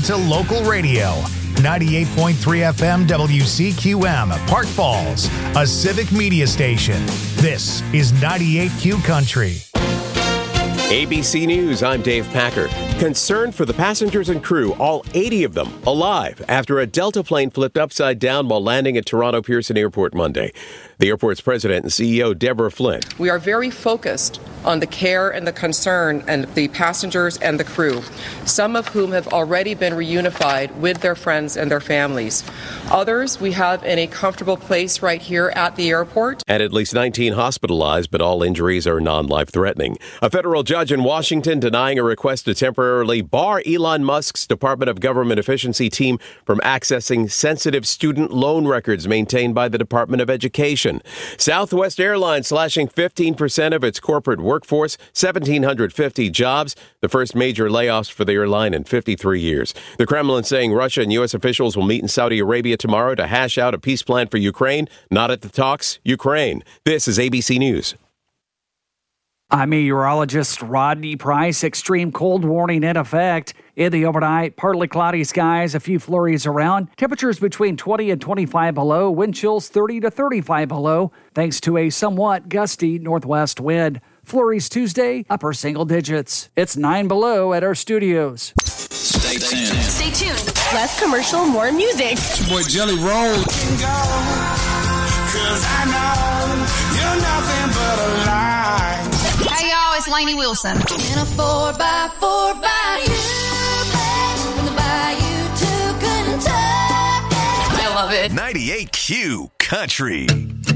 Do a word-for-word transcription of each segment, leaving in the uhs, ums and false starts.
to local radio. ninety-eight point three F M W C Q M, Park Falls, a civic media station. This is ninety-eight Q Country. A B C News, I'm Dave Packer. Concern for the passengers and crew, all eighty of them alive after a Delta plane flipped upside down while landing at Toronto Pearson Airport Monday. The airport's president and C E O, Deborah Flynn. We are very focused on the care and the concern and the passengers and the crew, some of whom have already been reunified with their friends and their families. Others we have in a comfortable place right here at the airport. And at least nineteen hospitalized, but all injuries are non-life-threatening. A federal judge in Washington denying a request to temporarily bar Elon Musk's Department of Government Efficiency team from accessing sensitive student loan records maintained by the Department of Education. Southwest Airlines slashing fifteen percent of its corporate workforce, one thousand seven hundred fifty jobs, the first major layoffs for the airline in fifty-three years. The Kremlin saying Russia and U S officials will meet in Saudi Arabia tomorrow to hash out a peace plan for Ukraine. Not at the talks, Ukraine. This is A B C News. I'm meteorologist Rodney Price. Extreme cold warning in effect. In the overnight, partly cloudy skies, a few flurries around. Temperatures between twenty and twenty-five below. Wind chills thirty to thirty-five below, thanks to a somewhat gusty northwest wind. Flurries Tuesday, upper single digits. It's nine below at our studios. Stay tuned. Stay tuned. Less commercial, more music. It's your boy Jelly Roll. Cause I know you're nothing but a lie. Hey y'all, it's Lainey Wilson. In a four by four bayou, from the bayou to Kentucky. I love it. ninety-eight Q Country.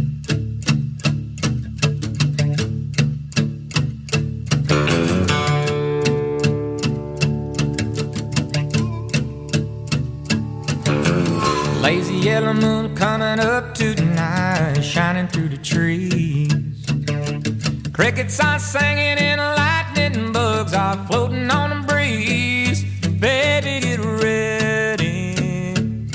Lazy yellow moon coming up tonight, shining through the trees. Crickets are singing and lightning bugs are floating on the breeze. Baby, get ready.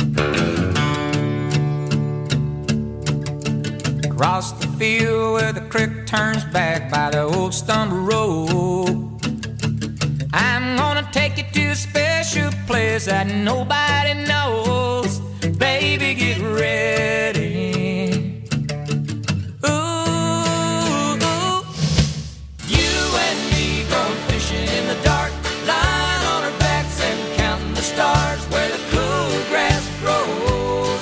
Across the field where the creek turns back by the old stumble road, I'm gonna take you to a special place that nobody knows. Baby, get ready. Ooh, ooh. You and me going fishing in the dark, lying on our backs and counting the stars where the cool grass grows.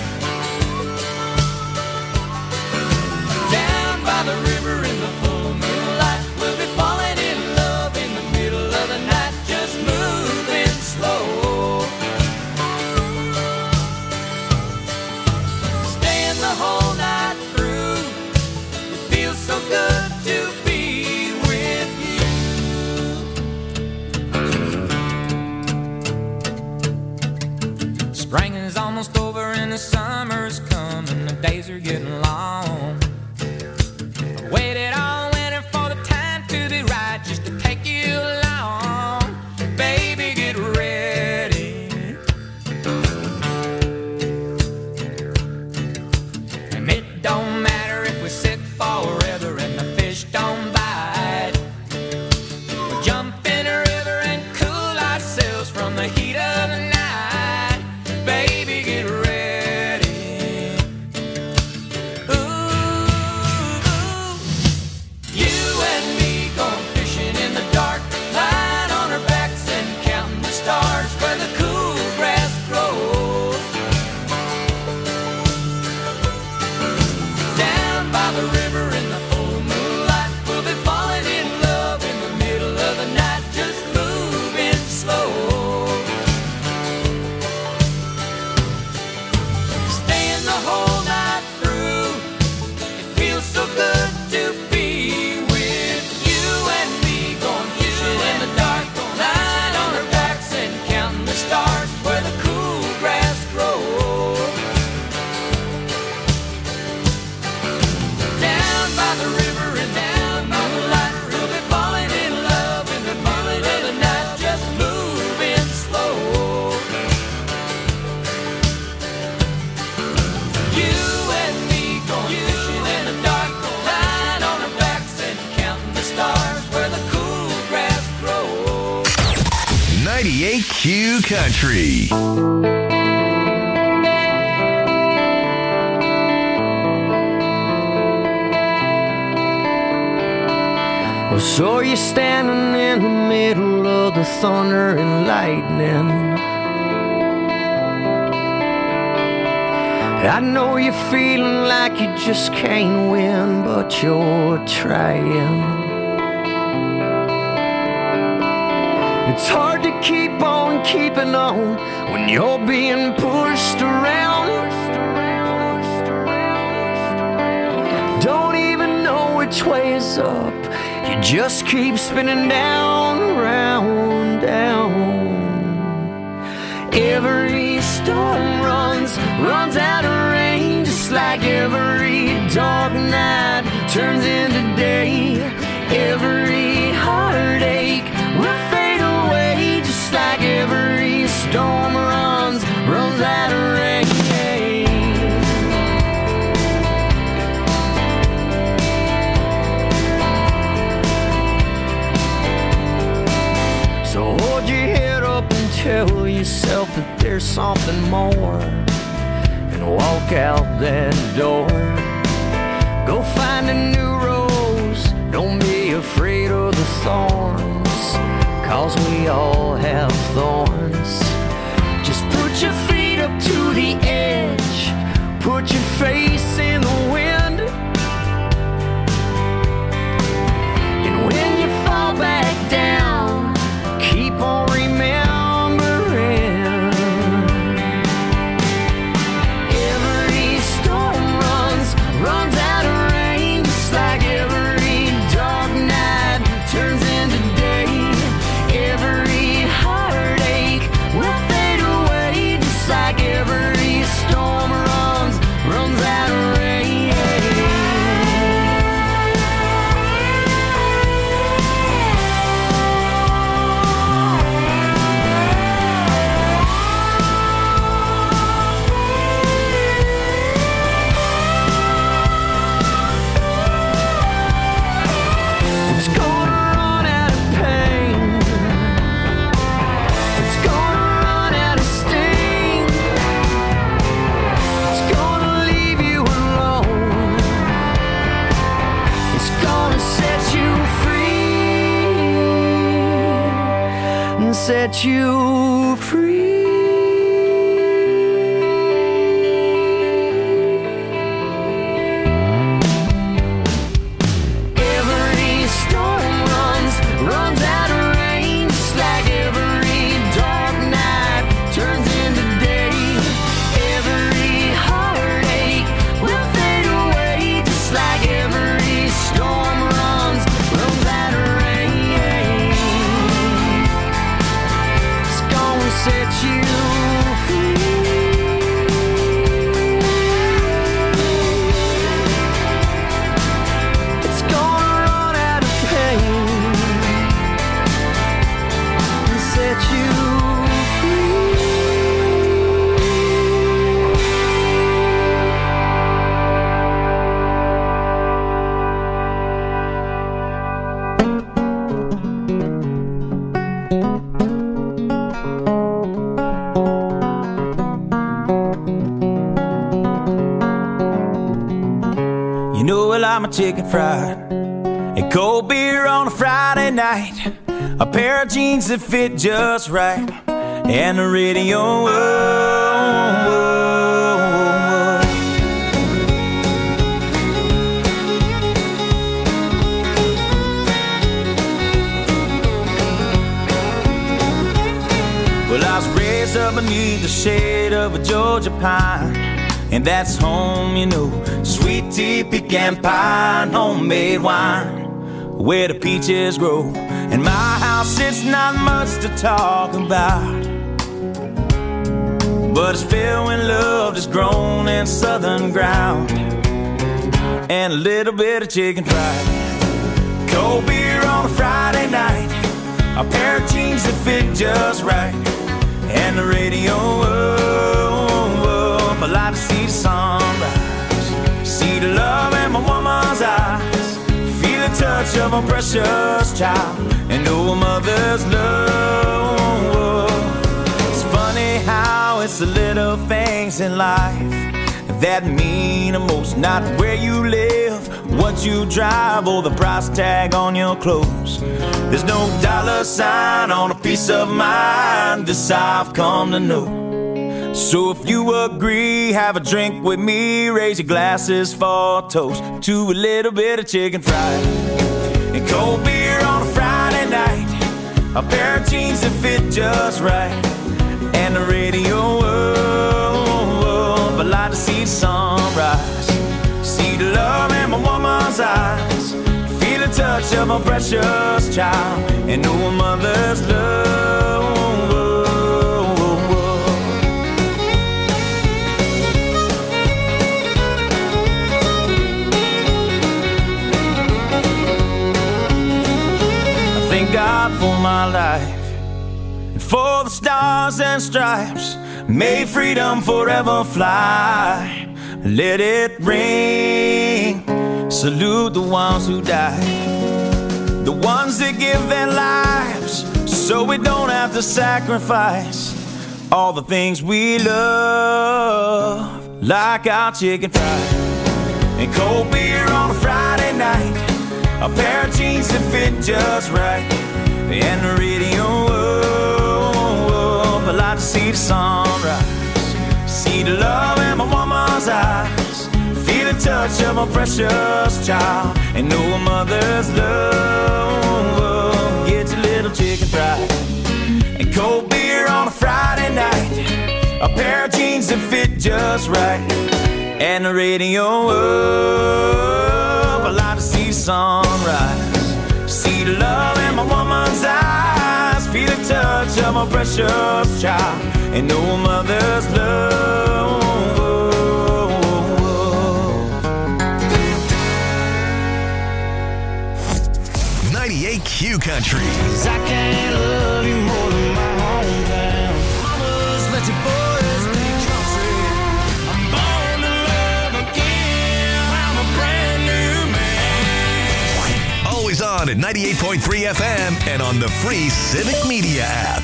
Down by the river in the full moonlight, we'll be falling in love in the middle of the night, just moving slow. The whole night through, it feels so good to be with you. Spring is almost over and the summer's coming, the days are getting long. I waited all winter for the time to be right, just to take you along. Baby, get ready. Don't matter if we sit forever and the fish don't bite. We'll jump in a river and cool ourselves from the heat of the night. Baby, get ready. Ooh. Q Country. Well, so you're standing in the middle of the thunder and lightning. I know you're feeling like you just can't win, but you're trying. It's hard to keep on keeping on when you're being pushed around. Don't even know which way is up. You just keep spinning down, round, down. Every storm runs, runs out of rain, just like every dark night turns into day. Every heartache will fade away, just like every storm runs, runs out of rain. So hold your head up and tell yourself that there's something more, and walk out that door. Go find a new rose, don't be afraid of the thorns, cause we all have thorns. Just put your feet up to the edge, put your face in the wind, and when you fall back down, keep on remembering. Every storm runs, runs out of rain, just like every dark night turns into day. Every heartache will fade away, just like every storm runs, runs out of rain. It's gonna run out of pain, it's gonna run out of sting, it's gonna leave you alone, it's gonna set you free, and set you free. Every storm runs, runs out of rain, just like every dark night turns into day. Every heartache will fade away, just like every storm runs, runs out of rain. It's gonna set you free. It's gonna run out of pain and set you free. You know I like my chicken fried and cold beer on a Friday night, a pair of jeans that fit just right, and the radio. Whoa, whoa, whoa. Well, I was raised up beneath the shade of a Georgia pine, and that's home, you know. Sweet tea, pecan pie, and homemade wine, where the peaches grow. In my house, it's not much to talk about, but it's filled with love that's grown in southern ground, and a little bit of chicken fried, cold beer on a Friday night, a pair of jeans that fit just right, and the radio. Oh, oh, I like to see the sunrise, see the love in my woman's eyes, feel the touch of a precious child, and know a mother's love. it's the little things in life that mean the most. Not where you live, what you drive, or the price tag on your clothes. There's no dollar sign on a peace of mind. This I've come to know. So if you agree, have a drink with me. Raise your glasses for a toast to a little bit of chicken fried and cold beer on a Friday night. A pair of jeans that fit just right, and the radio. Oh, I'd like to see the sunrise, see the love in my woman's eyes, feel the touch of a precious child, and know a mother's love. Thank God for my life and for the stars and stripes. May freedom forever fly. Let it ring. Salute the ones who died, the ones that give their lives so we don't have to sacrifice all the things we love, like our chicken fried and cold beer on a Friday night. A pair of jeans that fit just right, and the radio. Oh, I like to see the sunrise, see the love in my woman's eyes, feel the touch of a precious child, and know a mother's love. Get your little chicken fried and cold beer on a Friday night. A pair of jeans that fit just right, and the radio. Oh, I like to see sunrise, see the love in my woman's eyes, feel the touch of my precious child, and know a mother's love. ninety-eight Q Country. Cause I can't love you more than my hometown. Mamas, let your boys be country. I'm born to love again. I'm a brand new man. Always on at ninety-eight point three F M and on the free Civic Media app.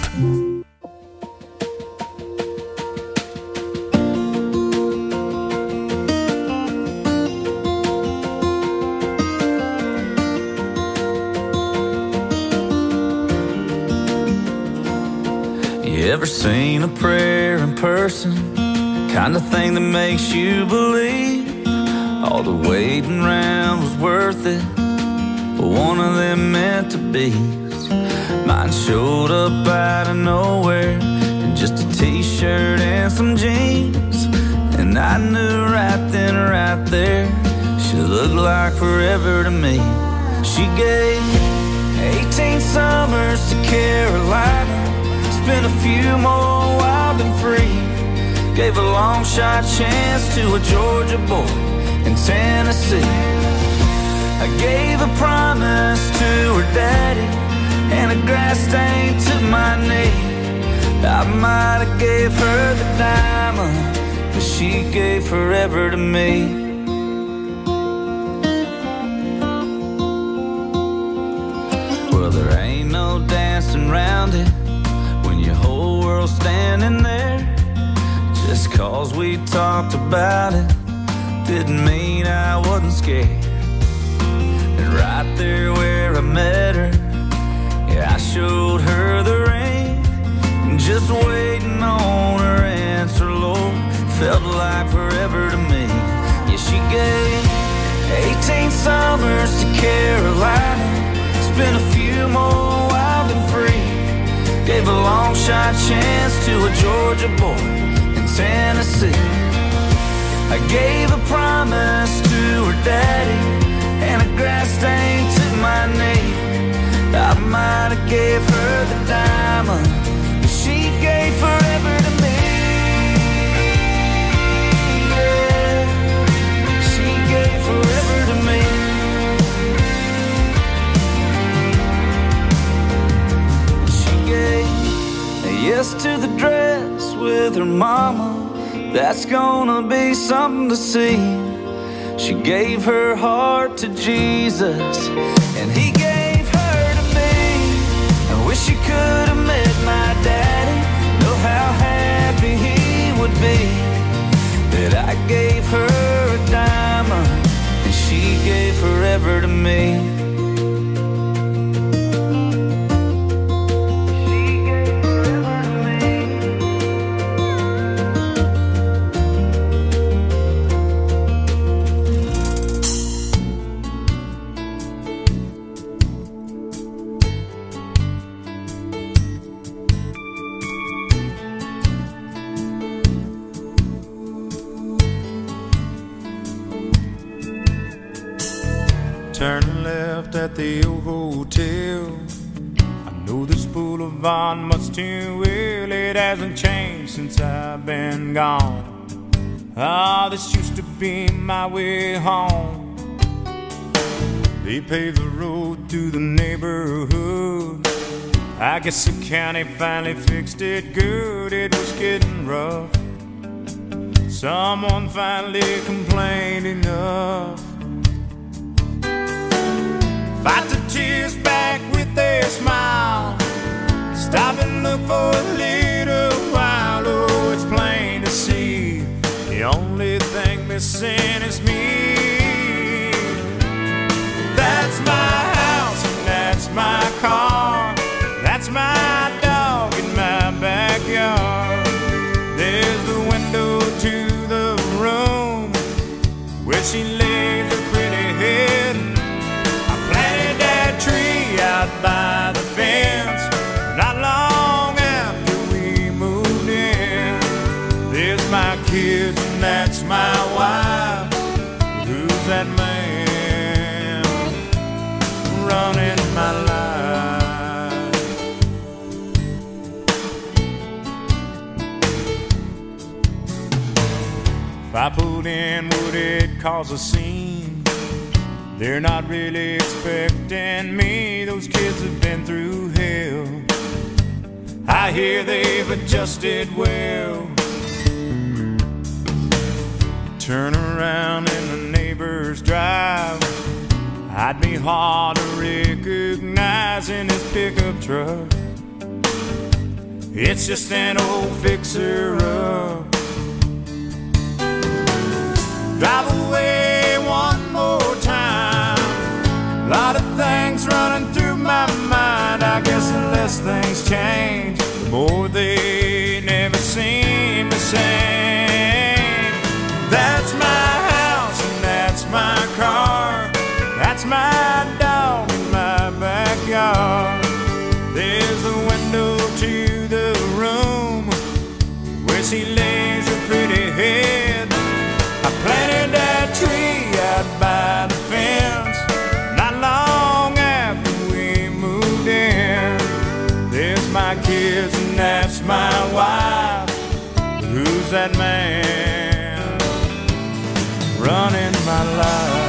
You ever seen a prayer in person? Kind of thing that makes you believe all the waiting around was worth it. But one of them meant to be. Mine showed up out of nowhere in just a t-shirt and some jeans, and I knew right then, right there, she looked like forever to me. She gave eighteen summers to Carolina, spent a few more wild and free. Gave a long shot chance to a Georgia boy in Tennessee. I gave a promise to her daddy and a grass stain to my knee. I might have gave her the diamond, but she gave forever to me. Well, there ain't no dancing around it when your whole world's standing there. Just cause we talked about it didn't mean I wasn't scared. And right there where I met her, yeah, I showed her the ring. Just waiting on her answer, Lord, felt like forever to me. Yeah, she gave eighteen summers to Carolina, spent a few more wild and free. Gave a long shot chance to a Georgia boy in Tennessee. I gave a promise to her daddy and a grass stain to my knee. I might have gave her the diamond, but she gave forever to me. Yeah, she gave forever to me. She gave a yes to the dress with her mama. That's gonna be something to see. She gave her heart to Jesus, and he gave her to me. I wish you could have met my daddy, know how happy he me that I gave her a diamond and she gave forever to me. Turn left at the old hotel. I know this boulevard much too well. It hasn't changed since I've been gone. Ah, this used to be my way home. They paved the road to the neighborhood. I guess the county finally fixed it good. It was getting rough. Someone finally complained enough. Fight the tears back with a smile. Stop and look for a little while. Oh, it's plain to see the only thing missing is me. That's my house and that's my car. That's my dog in my backyard. There's the window to the room where she lays her pretty head. Tree out by the fence. Not long after we moved in. There's my kids and that's my wife. Who's that man running my life? If I put in, would it cause a scene? They're not really expecting me. Those kids have been through hell. I hear they've adjusted well. Turn around in the neighbor's drive. I'd be hard to recognize in his pickup truck. It's just an old fixer-up. Drive away one more time. A lot of things running through my mind. I guess the less things change, the more they never seem the same. That's my house and that's my car. That's my dog in my backyard. There's a window to the room where she lays her pretty head. I planted that tree out by the fence. Not long after we moved in. There's my kids and that's my wife. Who's that man running my life?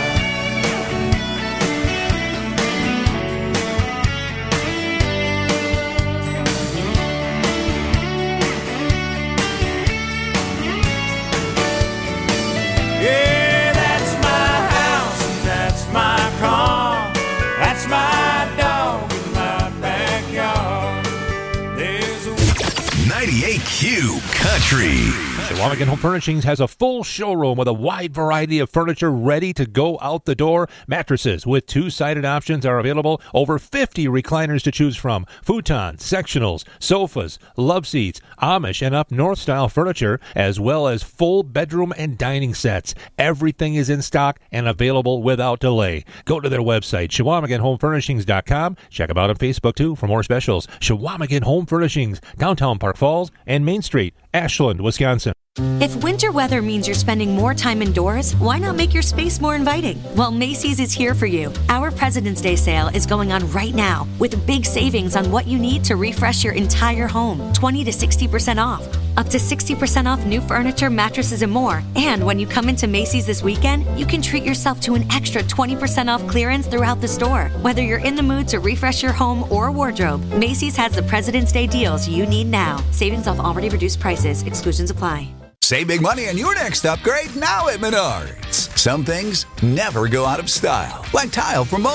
Yeah, that's my house and that's my car. That's my dog in my backyard. There's a ninety-eight Q Country. Chequamegon Home Furnishings has a full showroom with a wide variety of furniture ready to go out the door. Mattresses with two-sided options are available. Over fifty recliners to choose from. Futons, sectionals, sofas, love seats, Amish and up north style furniture, as well as full bedroom and dining sets. Everything is in stock and available without delay. Go to their website, Chequamegon Home Furnishings dot com. Check them out on Facebook too for more specials. Chequamegon Home Furnishings, downtown Park Falls and Main Street, Ashland, Wisconsin. If winter weather means you're spending more time indoors, why not make your space more inviting? Well, Macy's is here for you. Our President's Day sale is going on right now with big savings on what you need to refresh your entire home. twenty to sixty percent off. Up to sixty percent off new furniture, mattresses, and more. And when you come into Macy's this weekend, you can treat yourself to an extra twenty percent off clearance throughout the store. Whether you're in the mood to refresh your home or wardrobe, Macy's has the President's Day deals you need now. Savings off already reduced prices. Exclusions apply. Save big money on your next upgrade now at Menards. Some things never go out of style, like tile from Mohawk.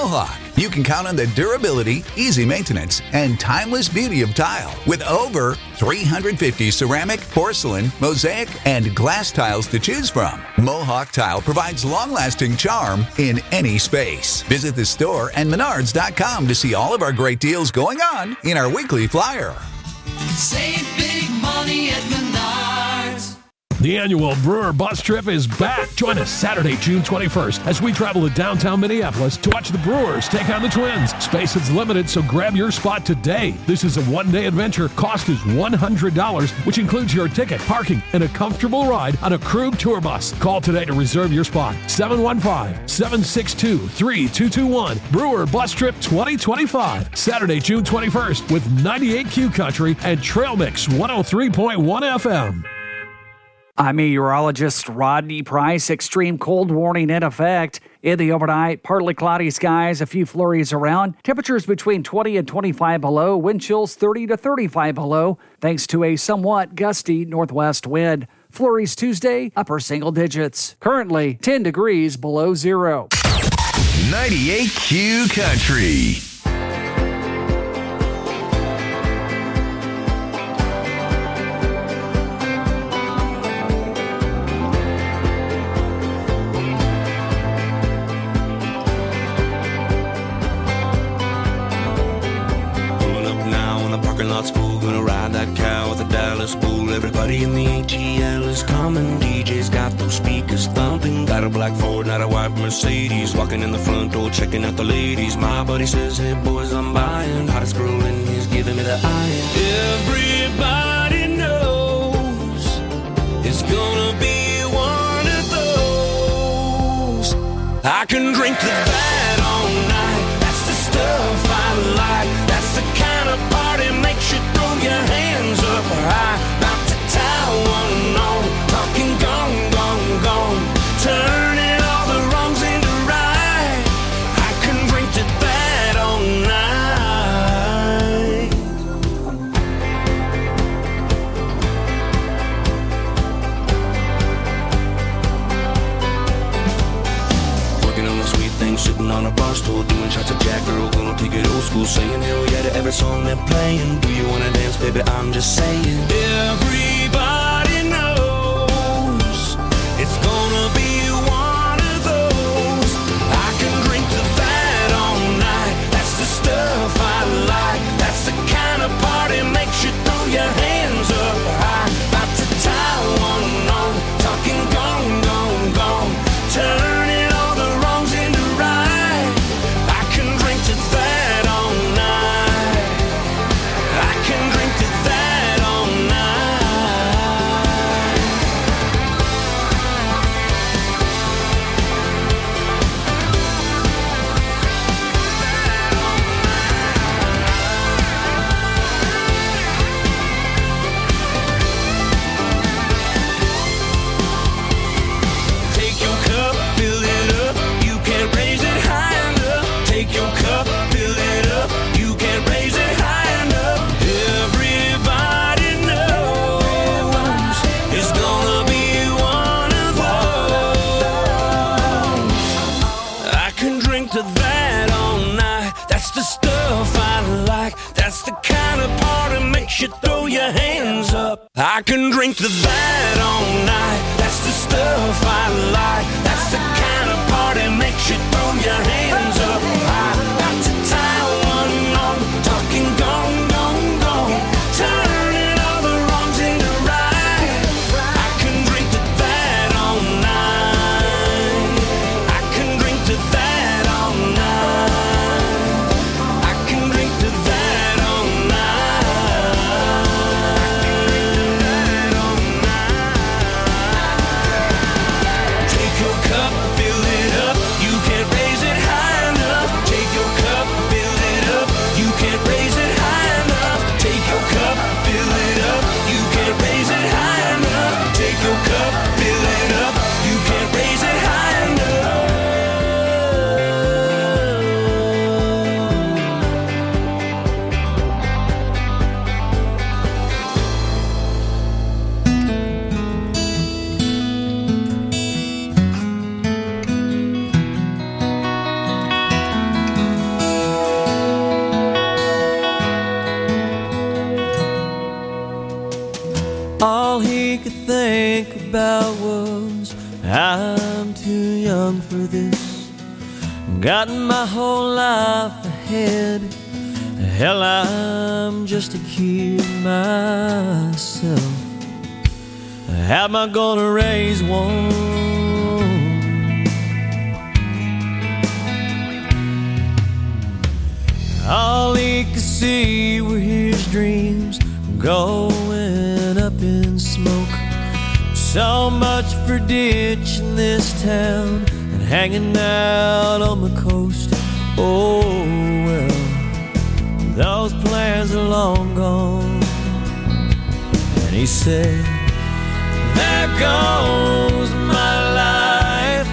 You can count on the durability, easy maintenance, and timeless beauty of tile with over three hundred fifty ceramic, porcelain, mosaic, and glass tiles to choose from. Mohawk Tile provides long-lasting charm in any space. Visit the store and menards dot com to see all of our great deals going on in our weekly flyer. Save big money at Menards. The annual Brewer Bus Trip is back. Join us Saturday, June twenty-first, as we travel to downtown Minneapolis to watch the Brewers take on the Twins. Space is limited, so grab your spot today. This is a one-day adventure. Cost is one hundred dollars, which includes your ticket, parking, and a comfortable ride on a Krug tour bus. Call today to reserve your spot. seven one five, seven six two, three two two one. Brewer Bus Trip twenty twenty-five. Saturday, June twenty-first, with ninety-eight Q Country and Trail Mix one oh three point one F M. I'm meteorologist Rodney Price. Extreme cold warning in effect. In the overnight, partly cloudy skies, a few flurries around. Temperatures between twenty and twenty-five below. Wind chills thirty to thirty-five below, thanks to a somewhat gusty northwest wind. Flurries Tuesday, upper single digits. Currently, ten degrees below zero. ninety-eight Q Country. Everybody in the A T L is coming. D J's got those speakers thumping. Got a black Ford, not a white Mercedes. Walking in the front door, checking out the ladies. My buddy says, hey boys, I'm buying. Hottest girl in he's giving me the eye. Everybody knows it's gonna be one of those. I can drink to that all night. That's the stuff I like. That's the kind of party makes you throw your hands up high. One on, talking gone, gone, gone, turning all the wrongs into right. I can drink to that all night. Working on a sweet thing, sitting on a bar stool, doing shots of Jack, girl, gonna take it old school, saying hell yeah to every song they're playing. Do you wanna dance, baby? I'm just saying. Everybody knows it's gonna be one of those. I can drink to that all night. That's the stuff I like. That's the kind of party makes you throw your hands up high. About to tie one on, talking gone, gone, gone, turning all the wrongs into right. I can drink to that all night. I can drink to that all night. Take your cup, fill it up. You can't raise it high enough. Take your cup, fill it up. You can't raise it high enough. Everybody knows it's gonna be one of those. I can drink to that all night. That's the stuff I like. That's the kind of party makes you throw your hands up. I can drink to that all night. That's the stuff I like. That's the kind of party makes you throw your hands up. I got to tie one on, talking gone, gone, gone, turning all the wrongs into right. I can drink to that all night. I can drink to that all night. I can drink to that all night. Take your cup, about was I'm too young for this. Got my whole life ahead. Hell, I'm just a kid myself. How am I gonna raise one? All he could see were his dreams going up in smoke. So much for ditching this town and hanging out on the coast. Oh well, those plans are long gone. And he said, there goes my life.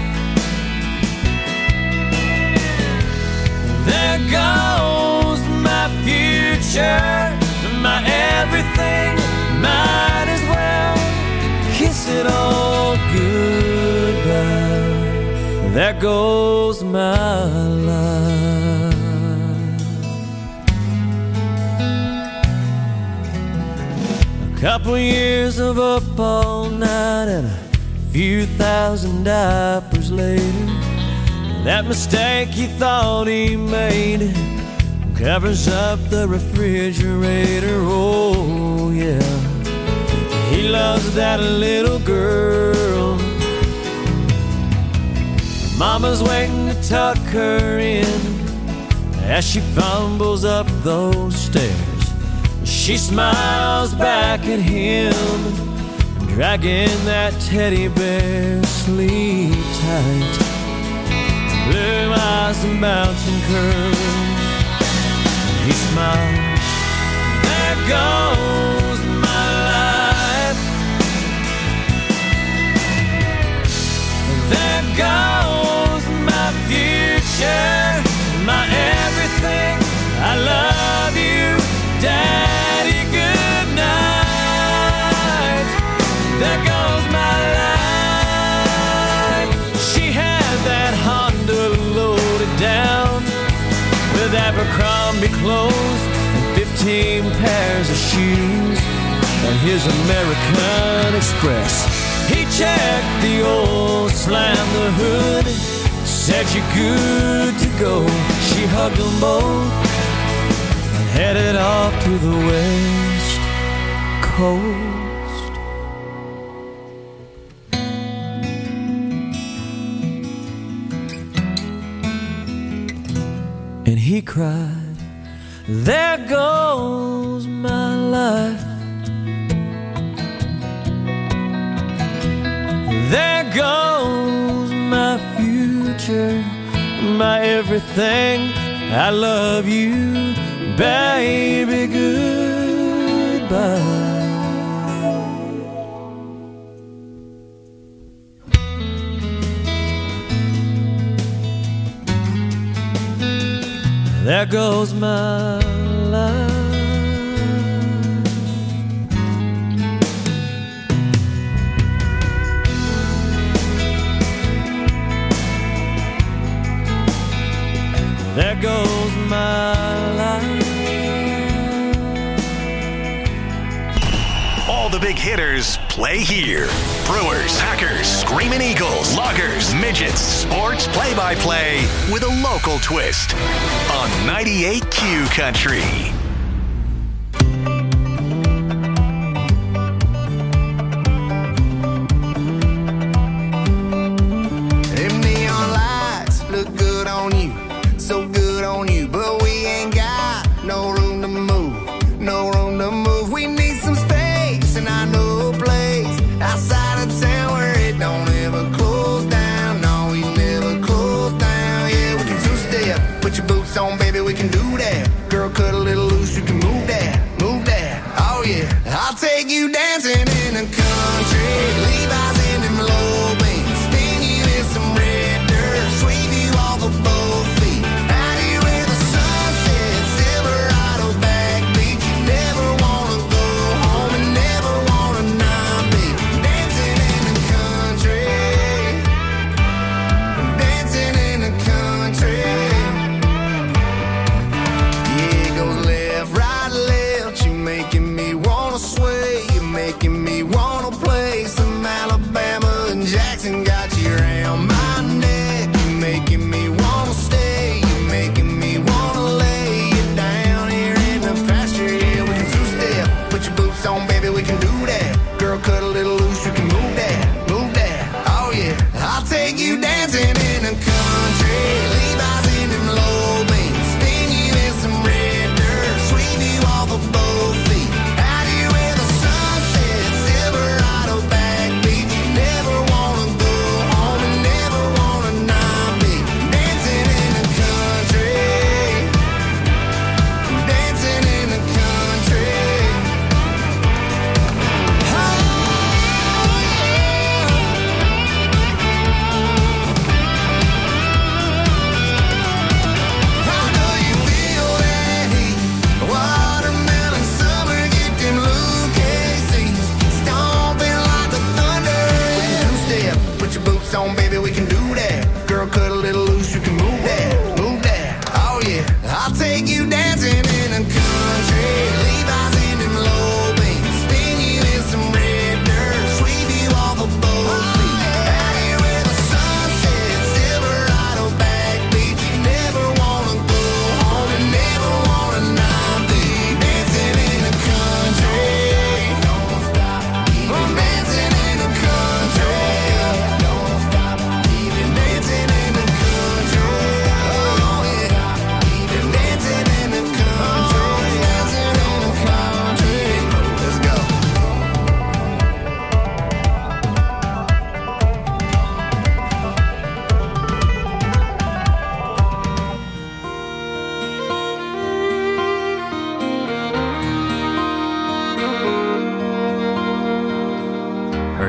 There goes my future, my everything. Might as well kiss it all goodbye. There goes my life. A couple years of up all night and a few thousand diapers later, that mistake he thought he made covers up the refrigerator. Oh yeah, he loves that little girl. Mama's waiting to tuck her in as she fumbles up those stairs. She smiles back at him, dragging that teddy bear. Sleep tight, blue eyes and mountain curls. He smiles, there goes my life. There goes my future, my everything. I love you, Daddy, good night. There goes my life. She had that Honda loaded down with Abercrombie clothes and fifteen pairs of shoes and his American Express. He checked the oil, slammed the hood, said you're good to go. She hugged them both and headed off to the West Coast. And he cried, there goes my life. There goes my future, my everything. I love you, baby, goodbye. There goes my life. There goes my life. All the big hitters play here. Brewers, Packers, Screaming Eagles, Loggers, Midgets, sports play-by-play with a local twist on ninety-eight Q Country. Them neon lights look good on you, so good on you, but we ain't got no room to move, no room to move. We need some space, and I know a place outside of town where it don't ever close down. No, we never close down. Yeah, we can two-step, put your boots on, baby, we can do that. Girl, cut a little loose.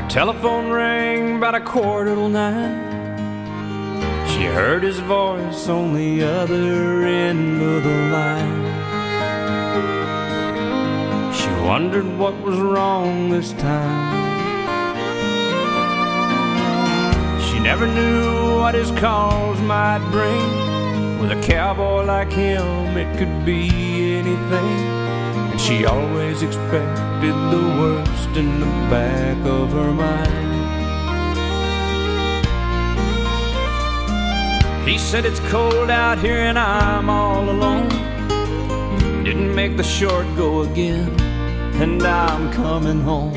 Telephone rang about a quarter till nine. She heard his voice on the other end of the line. She wondered what was wrong this time. She never knew what his calls might bring. With a cowboy like him, it could be anything. And she always expected the worst in the back of her mind. He said it's cold out here and I'm all alone. Didn't make the short go again, and I'm coming home.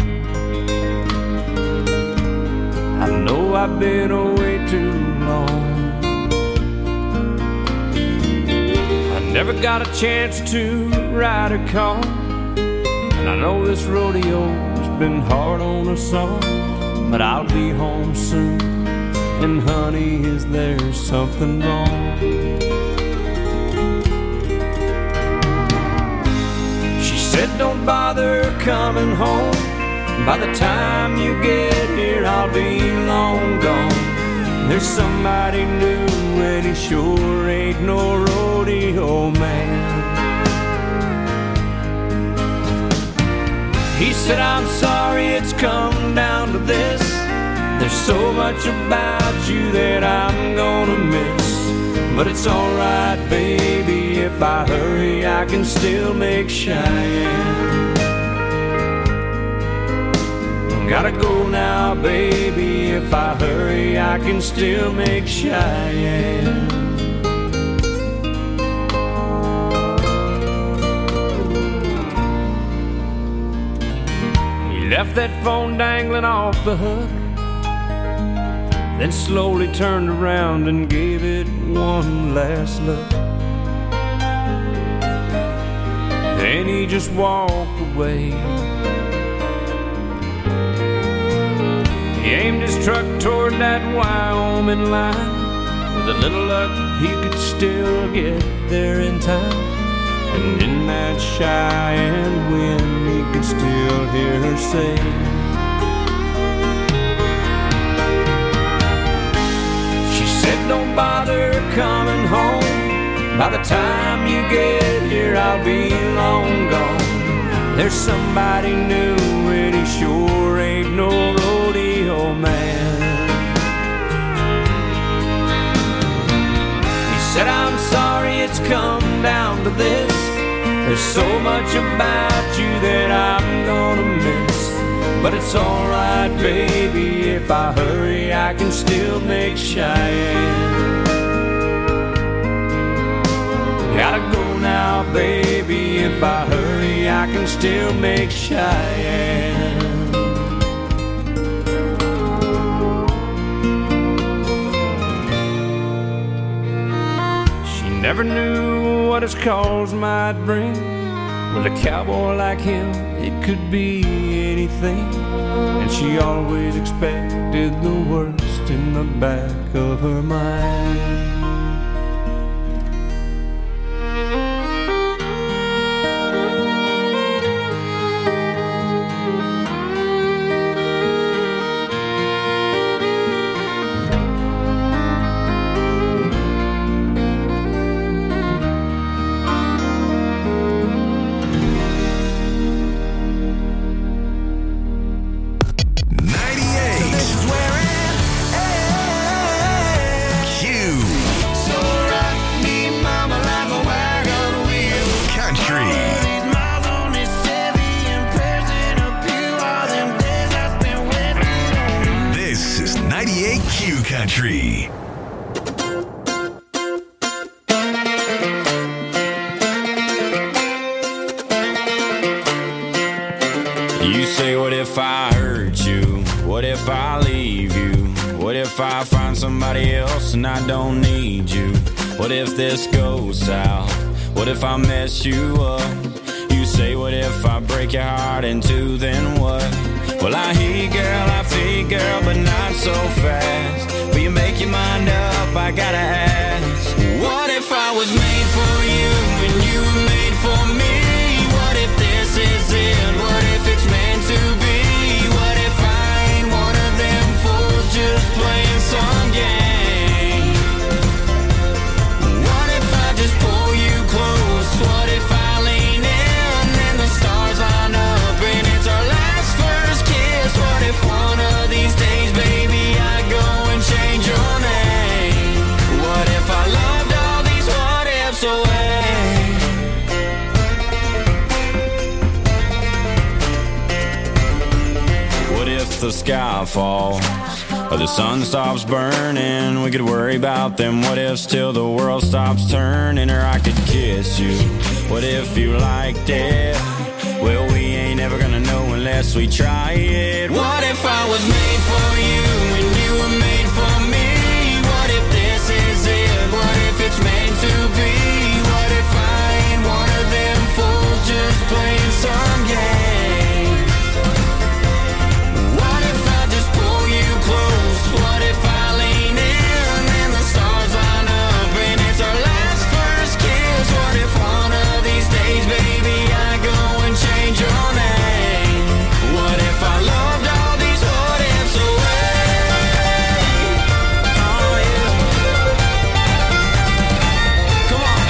I know I've been away too long. I never got a chance to ride a car, and I know this rodeo's been hard on us all. But I'll be home soon, and honey, is there something wrong? She said don't bother coming home. By the time you get here, I'll be long gone. There's somebody new, and he sure ain't no rodeo man. He said, I'm sorry it's come down to this. There's so much about you that I'm gonna miss. But it's alright, baby, if I hurry, I can still make Cheyenne. Gotta go now, baby, if I hurry, I can still make Cheyenne. He left that phone dangling off the hook, then slowly turned around and gave it one last look. Then he just walked away. He aimed his truck toward that Wyoming line. With a little luck, he could still get there in time. And in that Cheyenne wind, he could still hear her say, don't bother coming home. By the time you get here, I'll be long gone. There's somebody new, and he sure ain't no rodeo man. He said, I'm sorry it's come down to this. There's so much about you that I'm gonna miss. But it's alright, baby, if I hurry, I can still make Cheyenne. Gotta go now, baby, if I hurry, I can still make Cheyenne. She never knew what his calls might bring. With a cowboy like him, it could be anything. And she always expected the worst in the back of her mind. Country. You say, what if I hurt you? What if I leave you? What if I find somebody else and I don't need you? What if this goes south? What if I mess you up? You say, what if I break your heart in two, then what? Well, I hear you, girl, I feel you, girl, but not so fast. Will you make your mind up? I gotta ask. What if I was made for you and you were made for me? What if this is it? What if it's meant to be? What if I ain't what sky falls or the sun stops burning. We could worry about them what ifs till the world stops turning. Or I could kiss you, what if you liked it? Well, we ain't ever gonna know unless we try it. What if I was made for you and you were made for me? What if this is it? What if it's meant to be? What if I ain't one of them fools just playing some games? What if I just pull you close? What if I lean in and the stars line up and it's our last first kiss? What if one of these days, baby, I go and change your name? What if I loved all these what ifs away? Oh yeah. Come on.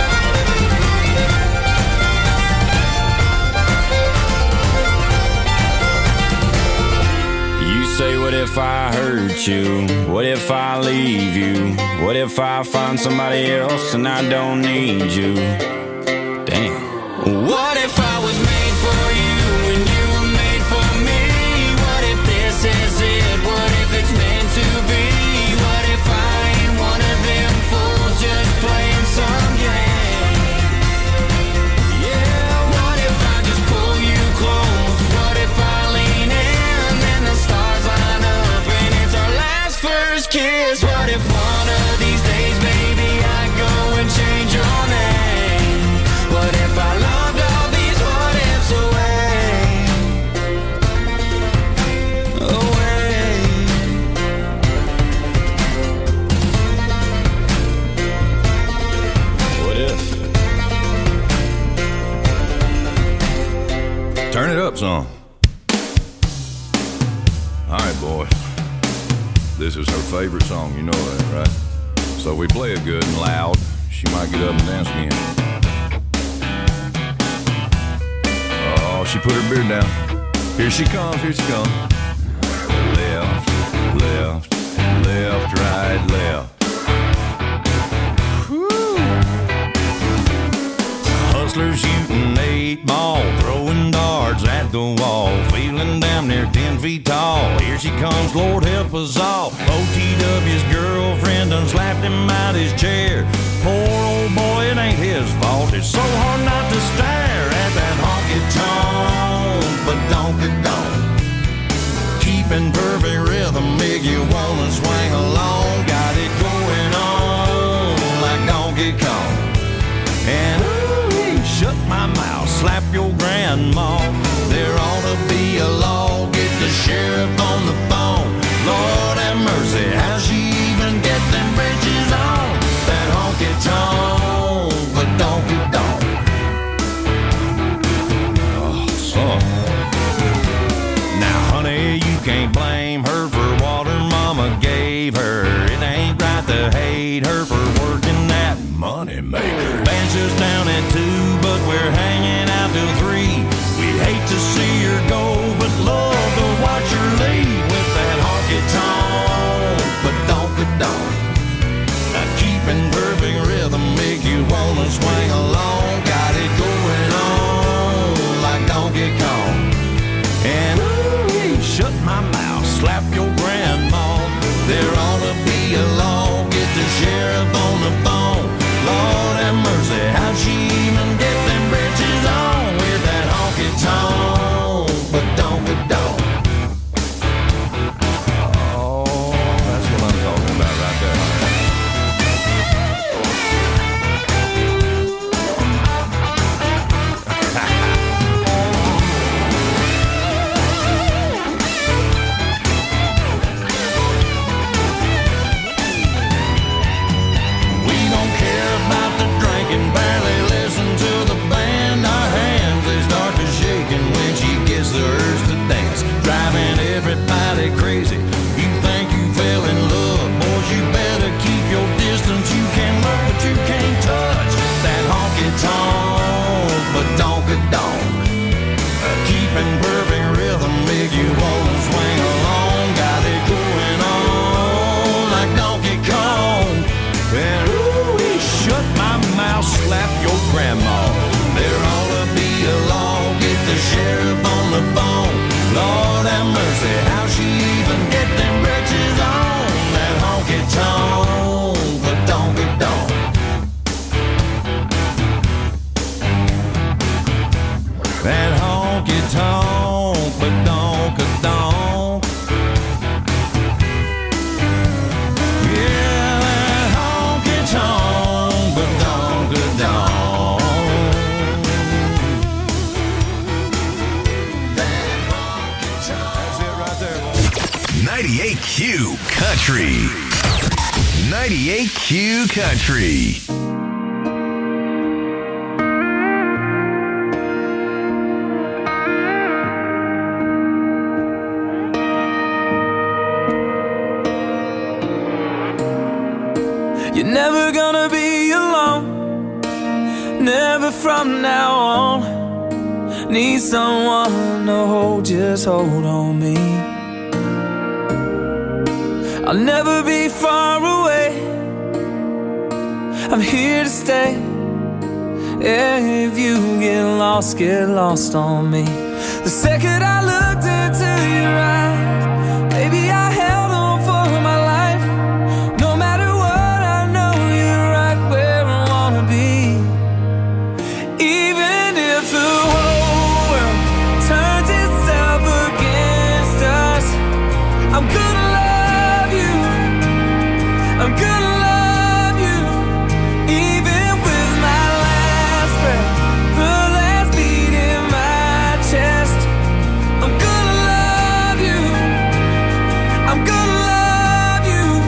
You say, what if I hurt you? What if I leave you? What if I find somebody else and I don't need you? Damn. What if I was made for you and you were made for me? What if this is it? What if it's meant to be? What if I ain't one of them fools just playing some game? Yeah, what if I just pull you close? What if I lean in and the stars line up and it's our last first kiss? What if one of these days, baby, I go and change your name? What if I loved all these what ifs away? Away. What if? Turn it up some. All right, boy. This is her favorite song, you know that, right? So we play it good and loud. She might get up and dance again. Oh, she put her beard down. Here she comes, here she comes. Left, left, left, right, left. Hustlers shooting eight ball, throwing darts at the wall, feeling damn near ten feet tall. Here she comes, Lord help us all. O T W's girlfriend done slapped him out his chair. Poor old boy, it ain't his fault. It's so hard not to stare at that honky tonk, but donky donk. Keeping perfect rhythm, make you wanna swing along. Got it going on like Donkey Kong. And ooh, shut my mouth, slap your grandma. There ought to be a law, get the sheriff on the phone. Lord have mercy, how she even get them bridges on? That honky tonk, but donkey donk. Oh, son. Now, honey, you can't blame her for what her mama gave her. It ain't right to hate her for working that money maker. Band's just down at two, but we're hanging out till three. We hate to see her go, but love to watch her leave with that honky tonk, but donkey donk. Now keeping perfect rhythm make you wanna swing along. Got it going on like Donkey Kong. And ooh, shut my mouth, slap your grandma. There ought to be a law, get the sheriff on the phone. Lord have mercy, how'd she even Country. ninety-eight Q Country. You're never gonna be alone, never from now on. Need someone to hold, just hold on me. I'll never be far away, I'm here to stay. Yeah, if you get lost, get lost on me. The second I looked into your eyes, baby, I held on for my life. No matter what, I know you're right where I wanna be. Even if the whole world turns itself against us, I'm gonna love you, I'm gonna love you. Even with my last breath, the last beat in my chest, I'm gonna love you, I'm gonna love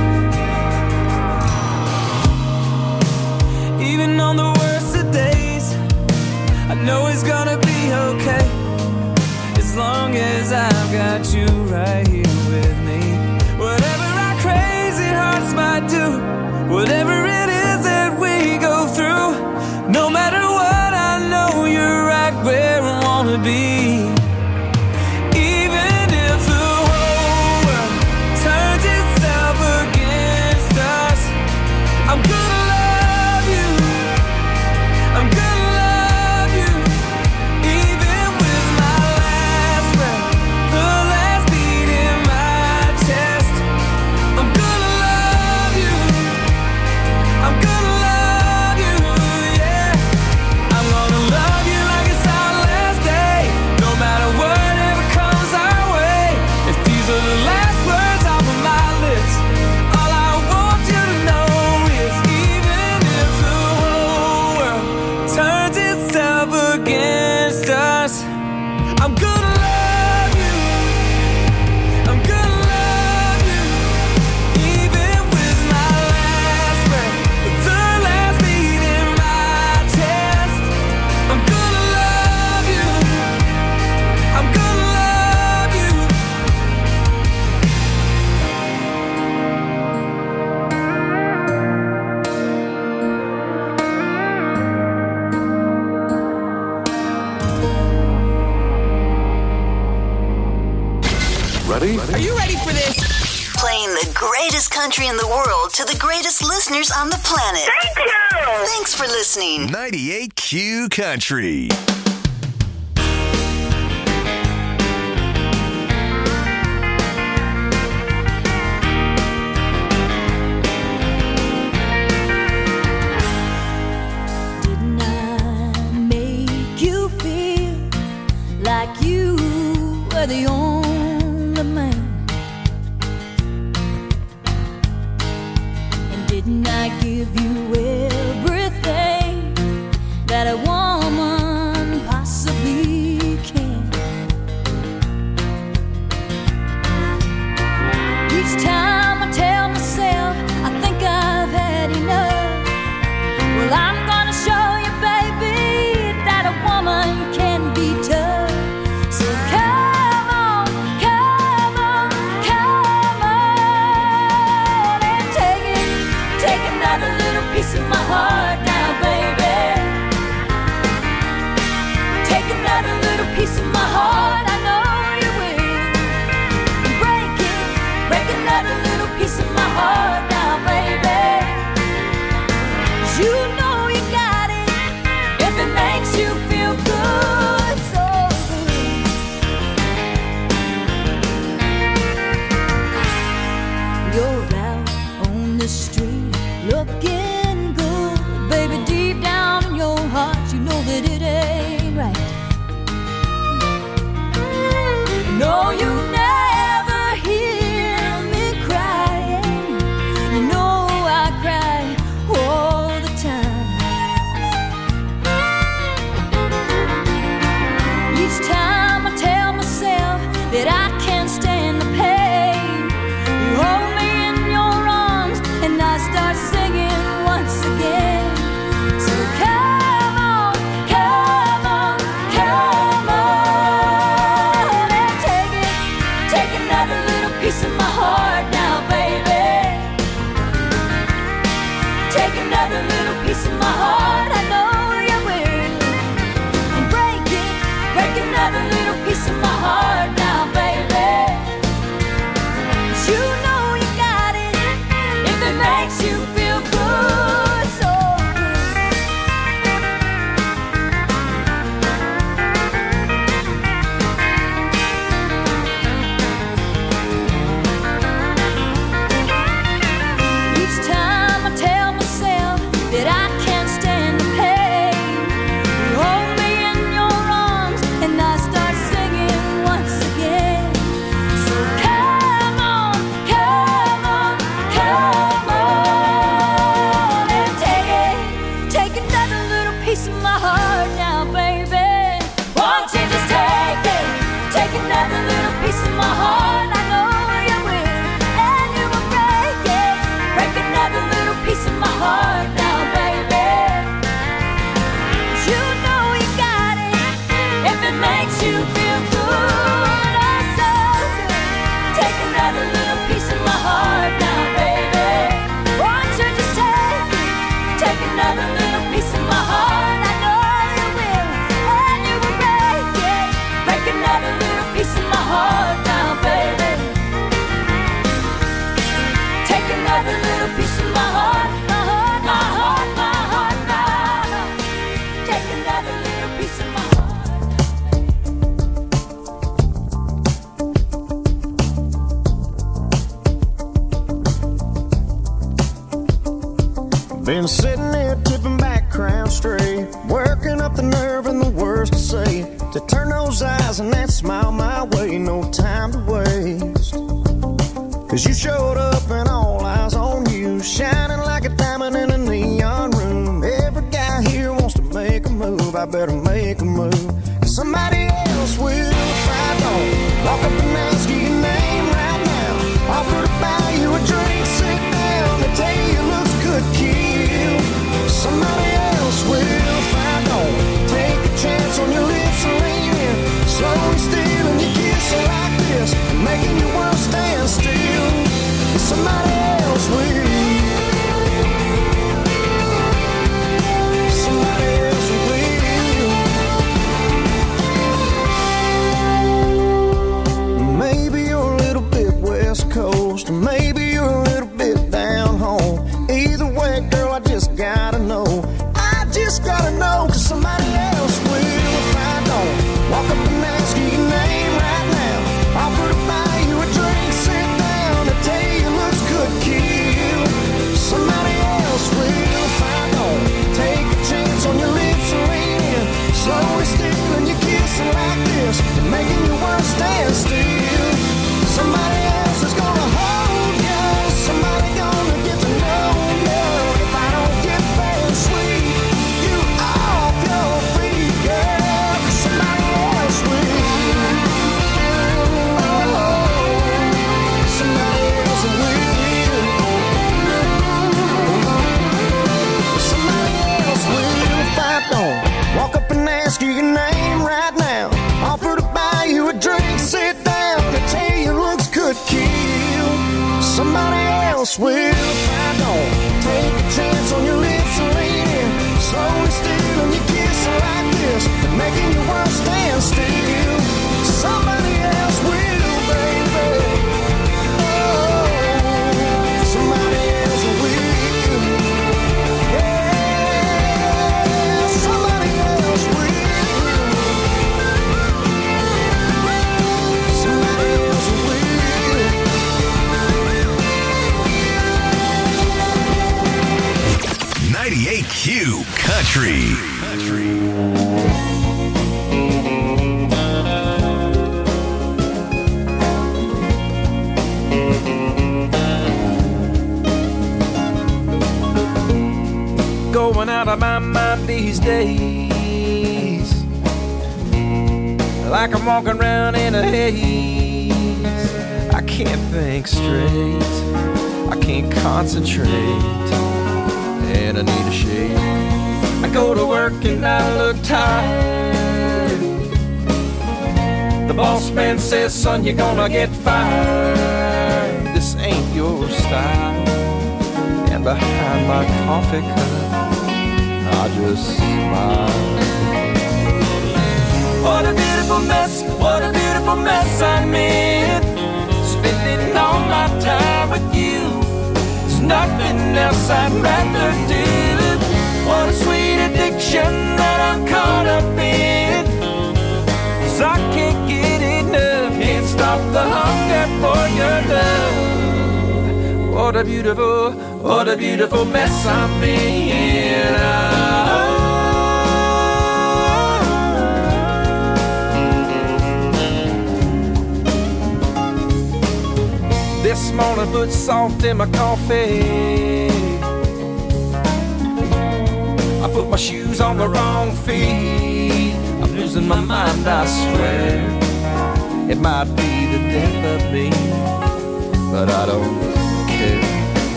you. Even on the worst of days, I know it's gonna be okay, as long as I've got you right here with me. Whatever our crazy hearts might do, whatever it is that we go through, no matter what, I know you're right where I wanna be. Even if the whole world turns itself against us, I'm gonna love you, I'm gonna love you. Even with my last breath, the last beat in my chest, I'm gonna love you, I'm gonna love you, yeah. I'm gonna love you like it's our last day, no matter whatever comes our way. If these are the last words off of my lips, all I want you to know is even if the whole world turns itself against us, I'm gonna love you, I'm gonna love you. Even with my last breath, the last beat in my chest, I'm gonna love you, I'm gonna love you. Ready? Are you ready for this? Playing the greatest country in the world to the greatest listeners on the planet. Thank you! Thanks for listening. ninety-eight Q Country. Didn't I make you feel like you were the only man? And didn't I give you everything that a woman possibly can? Each time I tell myself I think I've had enough, well, I'm gonna show you, baby, that a woman can be tough. So come on, come on, come on and take it, take another little piece of my heart now, baby. Take another little piece of my heart, I know you will. Break it, break another little piece of my heart now, baby. You know you got it if it makes you feel good, so good. You're out on the street looking good, piece of my heart, I know you will. And break it, break another little piece of my heart now, baby. 'Cause you know you got it, if it makes you feel good, so that I can't stand the pain. You hold me in your arms and I start singing once again. So come on, come on, come on and take it, take another little piece of my heart now, baby. Won't you just take it, take another little piece of my heart? I know you will, and you will break it, break another little piece of my heart now. Makes you feel good, oh so good. Take another little piece of my heart now, baby. Won't you just take it, take another little piece of my heart? I know you will, and you will break it, break another little piece of my heart now, baby. Take another little piece of my heart, my heart, my heart, my heart, my heart. Take another little piece of my heart. Been sitting there tipping back, crown straight, working up the nerve and the words to say, to turn those eyes and that smile my way, no time to waste. Cause you showed up and all eyes on you, shining like a diamond in a neon room. Every guy here wants to make a move, I better make a move. Cause somebody else will if I don't walk up and ask you your name right now, offer to buy you a drink, sit down, they tell you it looks good, kid. Somebody else will if I don't take a chance on your lips and lean in, slowly stealing your kiss like this, making your world stand still. Somebody else will. Somebody else will. Maybe you're a little bit West Coast, maybe you're a little bit down home. Either way, girl, I just gotta know. I just gotta know, cause somebody else will if I don't walk up and ask you your name right now, offer to buy you a drink, sit down, to tell you it looks good, kill. Somebody else will if I don't take a chance on your lips and lean in, slowly stealing your kissing like this, and making your world stand still. Somebody else is gonna hold you, somebody gonna get to know you. If I don't get very sweet, you off your feet, girl, cause somebody else will. Oh, somebody else will. Somebody else will if I don't walk up and ask you your name right now, offer to buy you a drink, sit down, to tell you it looks good, kill. Somebody else will if I don't take a chance on your lips and lean in, slowly stealing your kiss like this, and making your world stand still. Somebody else will, baby. Oh, somebody else will. Yeah, somebody else will. Somebody else will. ninety-eight Q Country. Country. Going out of my mind these days, like I'm walking around in a haze. I can't think straight, I can't concentrate, and I need a shave. I go to work and I look tired. The boss man says, son, you're gonna get fired. This ain't your style. And behind my coffee cup, I just smile. What a beautiful mess, what a beautiful mess I'm in. Spending all my time with you. There's nothing else I'd rather do. What a sweet addiction that I'm caught up in. 'Cause I can't get enough, can't stop the hunger for your love. What a beautiful, what a beautiful mess I'm in. Oh. This morning put salt in my coffee. I put my shoes on the wrong feet. I'm losing my mind, I swear. It might be the death of me, but I don't care.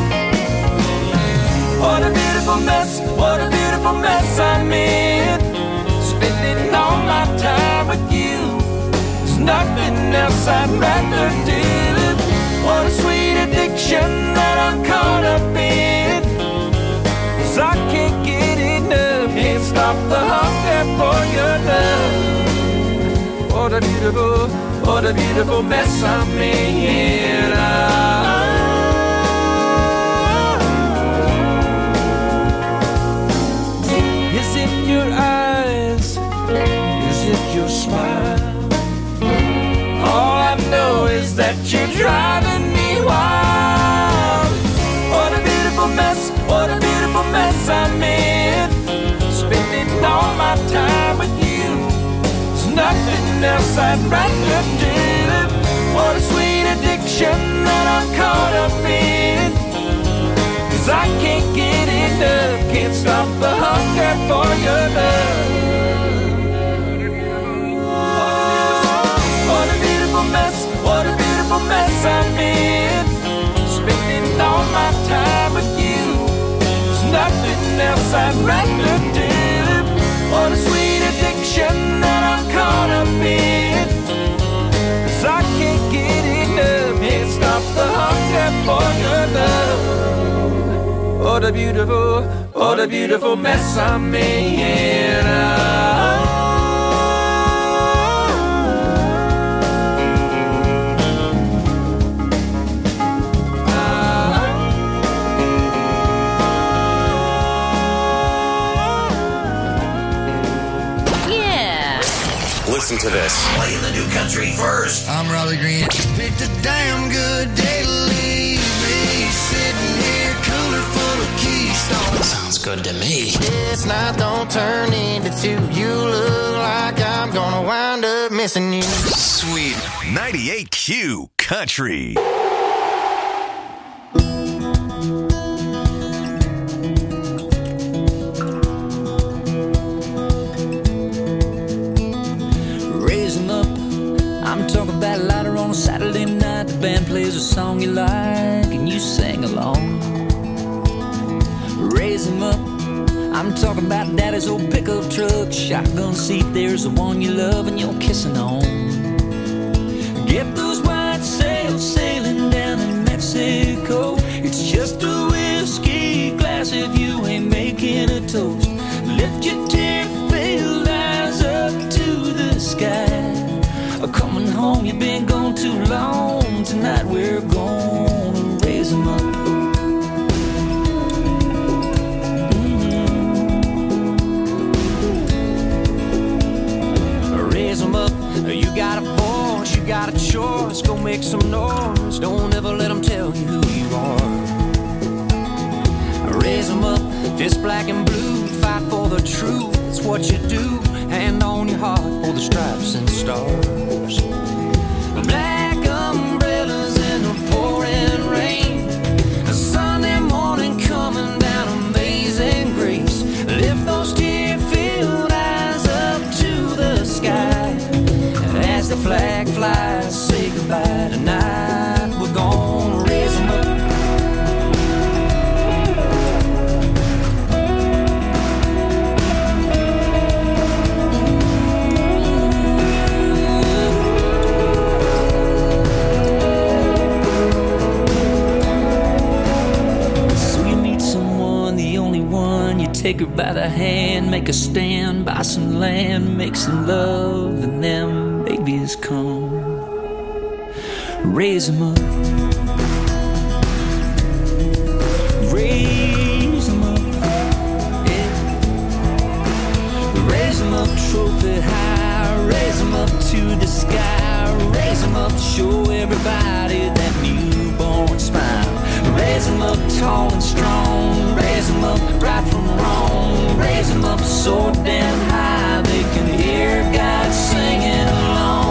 What a beautiful mess, what a beautiful mess I'm in. Spending all my time with you. There's nothing else I'd rather do. What a sweet addiction that I'm caught up in. 'Cause I can't get enough, can't stop the hunger for your love. What a beautiful, what a beautiful mess I'm in. Oh. Is it your eyes? Is it your smile? All I know is that you're driving me wild. What a beautiful mess, what a beautiful mess I'm in. Spending all my time with you. There's nothing else I'd rather do. What a sweet addiction that I'm caught up in. 'Cause I can't get enough, can't stop the hunger for your love. What a beautiful mess, what a beautiful mess I'm in. Spending all my time with you. There's nothing else I'd rather do. What a sweet addiction that I'm caught up in. 'Cause I can't get enough, can't stop the hunger for your love. What a beautiful, what a beautiful mess I'm in. Oh. Listen to this. Playing the new country first. I'm Raleigh Green. Picked a damn good day to leave me. Sitting here, cooler full of Keystone. Sounds good to me. This night don't turn into two. You look like I'm gonna wind up missing you. Sweet ninety-eight Q Country. I'm talking about lighter on a Saturday night. The band plays a song you like and you sing along. Raise 'em up. I'm talking about daddy's old pickup truck. Shotgun seat, there's the one you love and you're kissing on. Get those white sails sailing down in Mexico. It's just a whiskey glass if you ain't making a toast. Lift your tear-filled eyes up to the sky. Coming home, you've been gone too long. Tonight we're gonna raise 'em up. Mm-hmm. Raise 'em up. You got a voice, you got a choice. Go make some noise. Don't ever let 'em tell you who you are. Raise 'em up. Fist black and blue. Fight for the truth. It's what you do. Hand on your heart for the stripes and stars. Black umbrellas in the pouring rain. A Sunday morning coming down Amazing Grace. Lift those tear-filled eyes up to the sky. As the flag flies, say goodbye tonight. We're gonna raise 'em up. Take her by the hand, make a stand, buy some land, make some love, and them babies come. Raise them up. Raise them up. Yeah. Raise them up, trophy high. Raise them up to the sky. Raise them up, show everybody that newborn smile. Raise them up tall and strong. Raise them up right from wrong. Raise them up so damn high they can hear God singing along.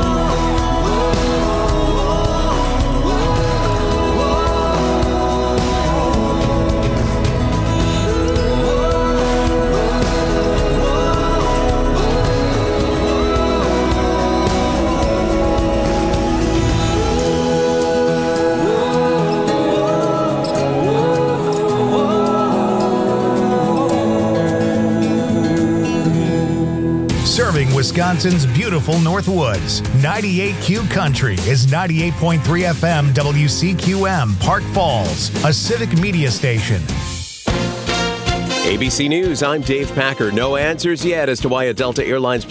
Serving Wisconsin's beautiful North Woods. ninety-eight Q Country is ninety-eight point three F M W C Q M, Park Falls, a civic media station. A B C News, I'm Dave Packer. No answers yet as to why a Delta Airlines